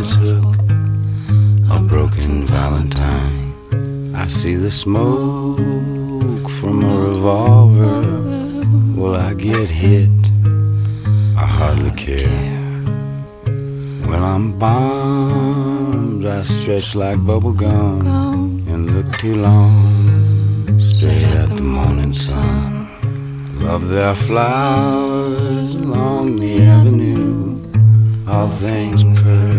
lover's hook, a broken valentine. I see the smoke from a revolver. Will I get hit? I hardly care. When I'm bombed, I stretch like bubble gum and look too long straight at the morning sun. Love, there are flowers along the avenue, all things perfect